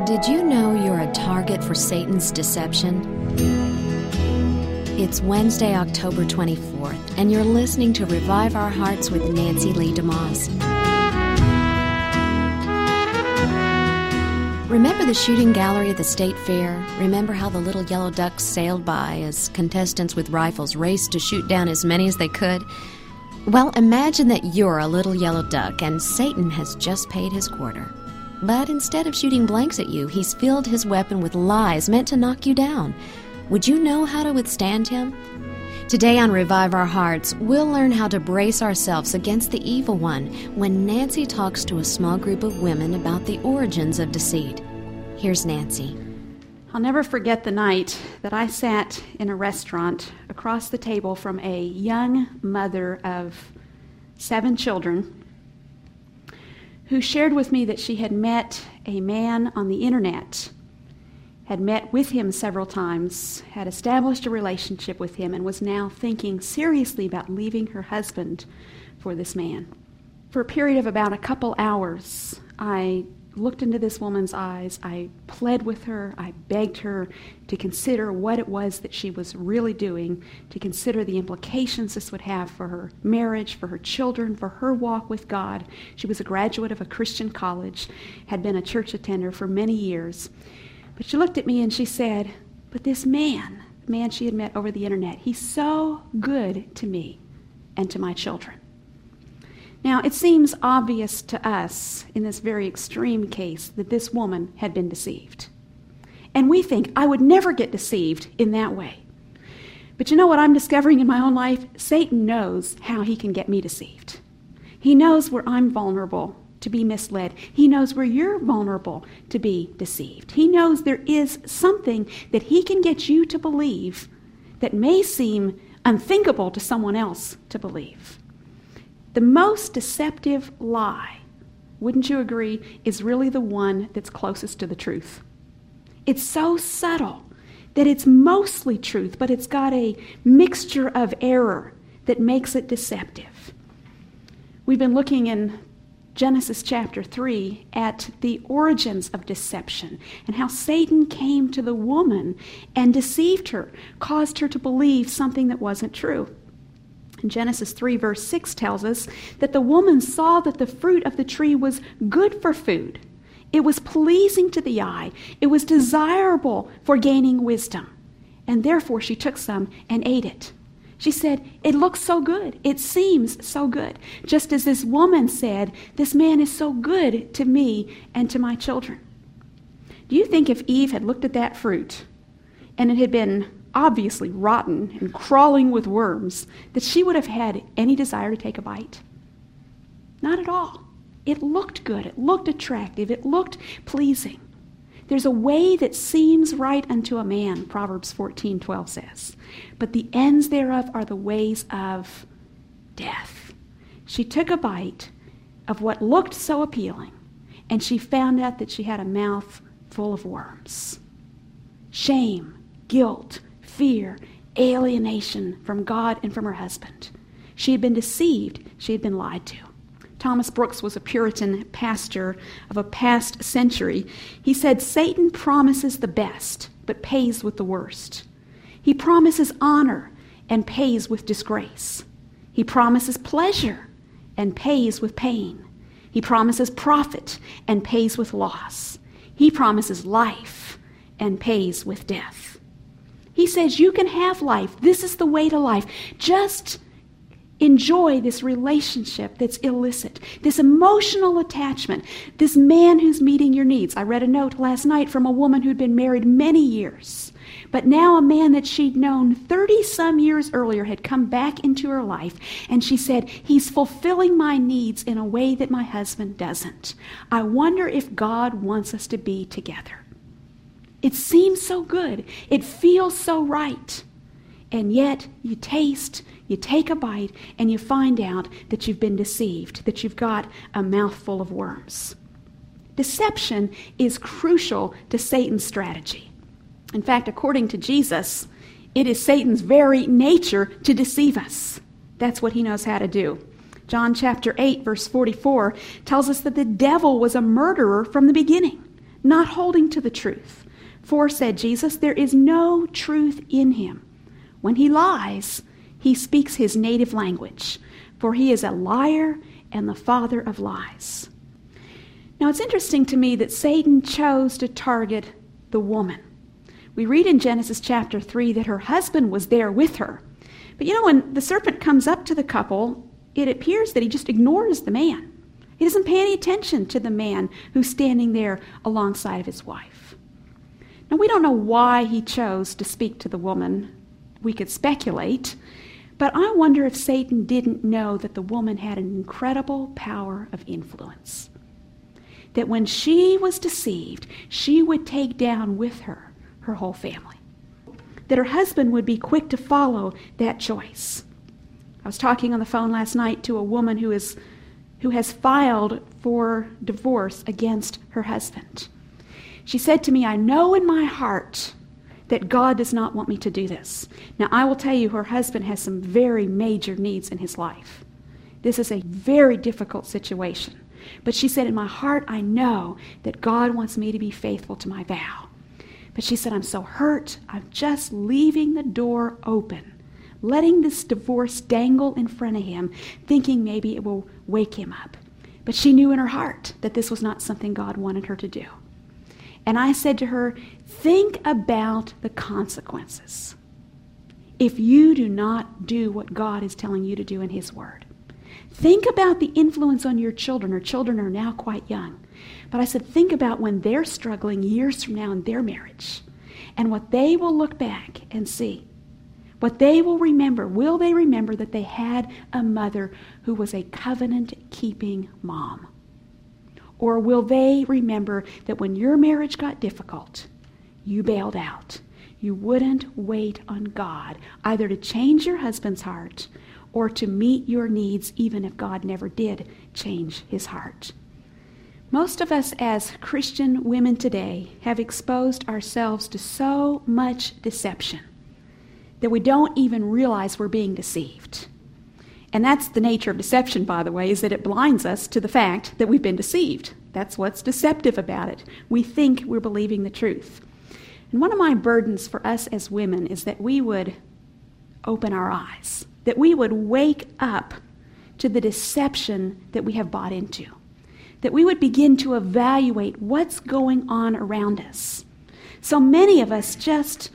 Did you know you're a target for Satan's deception? It's Wednesday, October 24th, and you're listening to Revive Our Hearts with Nancy Lee DeMoss. Remember the shooting gallery at the State Fair? Remember how the little yellow ducks sailed by as contestants with rifles raced to shoot down as many as they could? Well, imagine that you're a little yellow duck and Satan has just paid his quarter. But instead of shooting blanks at you, he's filled his weapon with lies meant to knock you down. Would you know how to withstand him? Today on Revive Our Hearts, we'll learn how to brace ourselves against the evil one when Nancy talks to a small group of women about the origins of deceit. Here's Nancy. I'll never forget the night that I sat in a restaurant across the table from a young mother of 7 children who shared with me that she had met a man on the internet, had met with him several times, had established a relationship with him, and was now thinking seriously about leaving her husband for this man. For a period of about a couple hours, I looked into this woman's eyes. I pled with her. I begged her to consider what it was that she was really doing, to consider the implications this would have for her marriage, for her children, for her walk with God. She was a graduate of a Christian college, had been a church attender for many years. But she looked at me and she said, but this man, the man she had met over the internet, he's so good to me and to my children. Now, it seems obvious to us in this very extreme case that this woman had been deceived. And we think, I would never get deceived in that way. But you know what I'm discovering in my own life? Satan knows how he can get me deceived. He knows where I'm vulnerable to be misled. He knows where you're vulnerable to be deceived. He knows there is something that he can get you to believe that may seem unthinkable to someone else to believe. The most deceptive lie, wouldn't you agree, is really the one that's closest to the truth. It's so subtle that it's mostly truth, but it's got a mixture of error that makes it deceptive. We've been looking in Genesis chapter 3 at the origins of deception and how Satan came to the woman and deceived her, caused her to believe something that wasn't true. And Genesis 3 verse 6 tells us that the woman saw that the fruit of the tree was good for food. It was pleasing to the eye. It was desirable for gaining wisdom. And therefore she took some and ate it. She said, it looks so good. It seems so good. Just as this woman said, this man is so good to me and to my children. Do you think if Eve had looked at that fruit and it had been obviously rotten and crawling with worms, that she would have had any desire to take a bite? Not at all. It looked good. It looked attractive. It looked pleasing. There's a way that seems right unto a man, Proverbs 14:12 says, but the ends thereof are the ways of death. She took a bite of what looked so appealing, and she found out that she had a mouth full of worms. Shame, guilt, fear, alienation from God and from her husband. She had been deceived. She had been lied to. Thomas Brooks was a Puritan pastor of a past century. He said, Satan promises the best, but pays with the worst. He promises honor and pays with disgrace. He promises pleasure and pays with pain. He promises profit and pays with loss. He promises life and pays with death. He says you can have life. This is the way to life. Just enjoy this relationship that's illicit, this emotional attachment, this man who's meeting your needs. I read a note last night from a woman who'd been married many years, but now a man that she'd known 30-some years earlier had come back into her life, and she said, he's fulfilling my needs in a way that my husband doesn't. I wonder if God wants us to be together. It seems so good. It feels so right. And yet you taste, you take a bite, and you find out that you've been deceived, that you've got a mouthful of worms. Deception is crucial to Satan's strategy. In fact, according to Jesus, it is Satan's very nature to deceive us. That's what he knows how to do. John chapter 8, verse 44 tells us that the devil was a murderer from the beginning. not holding to the truth. For, said Jesus, there is no truth in him. When he lies, he speaks his native language, for he is a liar and the father of lies. Now, it's interesting to me that Satan chose to target the woman. We read in Genesis chapter 3 that her husband was there with her. But when the serpent comes up to the couple, it appears that he just ignores the man. He doesn't pay any attention to the man who's standing there alongside of his wife. Now, we don't know why he chose to speak to the woman. We could speculate. But I wonder if Satan didn't know that the woman had an incredible power of influence. That when she was deceived, she would take down with her whole family. That her husband would be quick to follow that choice. I was talking on the phone last night to a woman who has filed for divorce against her husband. She said to me, I know in my heart that God does not want me to do this. Now, I will tell you, her husband has some very major needs in his life. This is a very difficult situation. But she said, in my heart, I know that God wants me to be faithful to my vow. But she said, I'm so hurt. I'm just leaving the door open, letting this divorce dangle in front of him, thinking maybe it will wake him up. But she knew in her heart that this was not something God wanted her to do. And I said to her, think about the consequences if you do not do what God is telling you to do in his word. Think about the influence on your children. Her children are now quite young. But I said, think about when they're struggling years from now in their marriage and what they will look back and see. What they will remember. Will they remember that they had a mother who was a covenant-keeping mom? Or will they remember that when your marriage got difficult, you bailed out? You wouldn't wait on God either to change your husband's heart or to meet your needs, even if God never did change his heart. Most of us as Christian women today have exposed ourselves to so much deception that we don't even realize we're being deceived. And that's the nature of deception, by the way, is that it blinds us to the fact that we've been deceived. That's what's deceptive about it. We think we're believing the truth. And one of my burdens for us as women is that we would open our eyes, that we would wake up to the deception that we have bought into, that we would begin to evaluate what's going on around us. So many of us just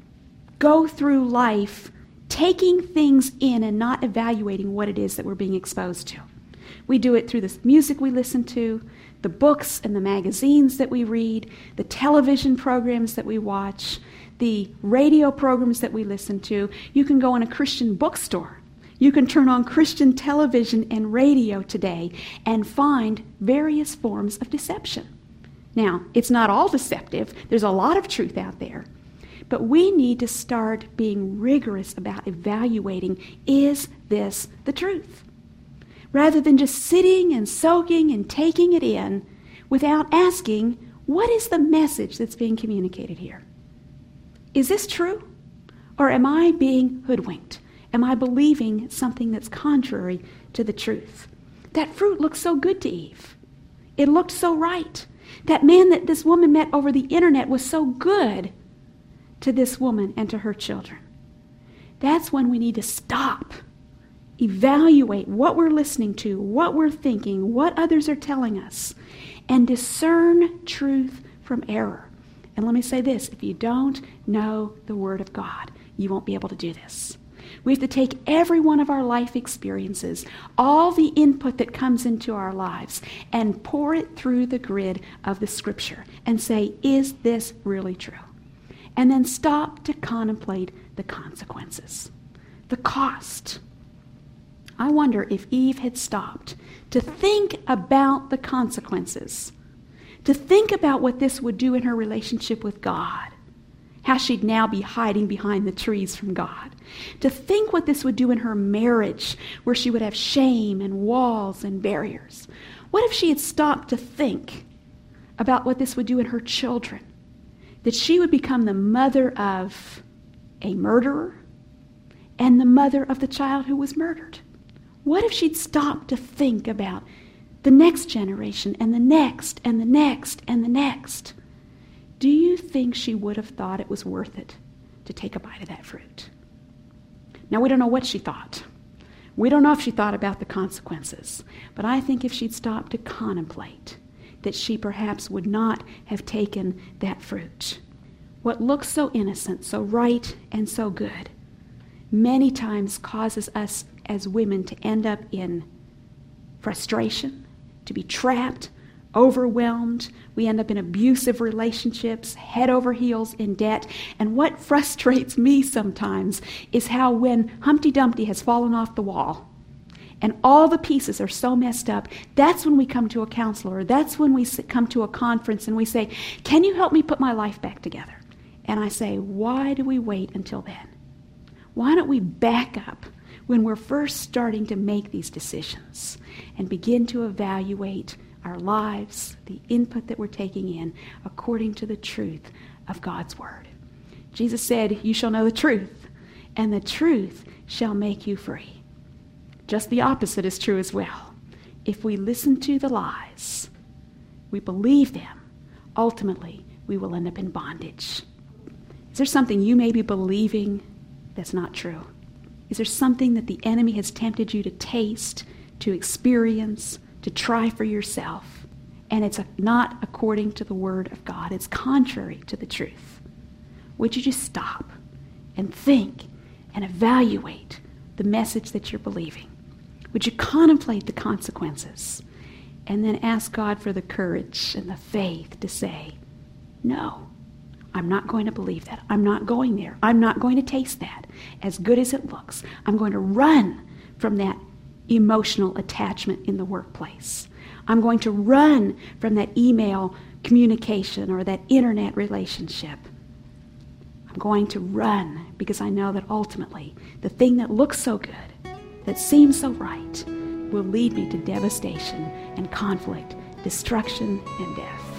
go through life taking things in and not evaluating what it is that we're being exposed to. We do it through the music we listen to, the books and the magazines that we read, the television programs that we watch, the radio programs that we listen to. You can go in a Christian bookstore. You can turn on Christian television and radio today and find various forms of deception. Now, it's not all deceptive. There's a lot of truth out there. But we need to start being rigorous about evaluating, is this the truth? Rather than just sitting and soaking and taking it in without asking, what is the message that's being communicated here? Is this true? Or am I being hoodwinked? Am I believing something that's contrary to the truth? That fruit looked so good to Eve. It looked so right. That man that this woman met over the internet was so good to this woman and to her children. That's when we need to stop, evaluate what we're listening to, what we're thinking, what others are telling us, and discern truth from error. And let me say this, if you don't know the Word of God, you won't be able to do this. We have to take every one of our life experiences, all the input that comes into our lives, and pour it through the grid of the Scripture and say, is this really true? And then stop to contemplate the consequences, the cost. I wonder if Eve had stopped to think about the consequences, to think about what this would do in her relationship with God, how she'd now be hiding behind the trees from God, to think what this would do in her marriage, where she would have shame and walls and barriers. What if she had stopped to think about what this would do in her children? That she would become the mother of a murderer and the mother of the child who was murdered. What if she'd stopped to think about the next generation and the next and the next and the next? do you think she would have thought it was worth it to take a bite of that fruit? Now, we don't know what she thought. We don't know if she thought about the consequences. But I think if she'd stopped to contemplate, that she perhaps would not have taken that fruit. What looks so innocent, so right, and so good, many times causes us as women to end up in frustration, to be trapped, overwhelmed. We end up in abusive relationships, head over heels in debt. And what frustrates me sometimes is how when Humpty Dumpty has fallen off the wall and all the pieces are so messed up, that's when we come to a counselor, or that's when we come to a conference and we say, can you help me put my life back together? And I say, why do we wait until then? Why don't we back up when we're first starting to make these decisions and begin to evaluate our lives, the input that we're taking in, according to the truth of God's Word? Jesus said, you shall know the truth, and the truth shall make you free. Just the opposite is true as well. If we listen to the lies, we believe them, ultimately we will end up in bondage. Is there something you may be believing that's not true? Is there something that the enemy has tempted you to taste, to experience, to try for yourself, and it's not according to the Word of God? It's contrary to the truth. Would you just stop and think and evaluate the message that you're believing? Would you contemplate the consequences and then ask God for the courage and the faith to say, no, I'm not going to believe that. I'm not going there. I'm not going to taste that. As good as it looks, I'm going to run from that emotional attachment in the workplace. I'm going to run from that email communication or that internet relationship. I'm going to run because I know that ultimately the thing that looks so good, that seems so right, will lead me to devastation and conflict, destruction and death.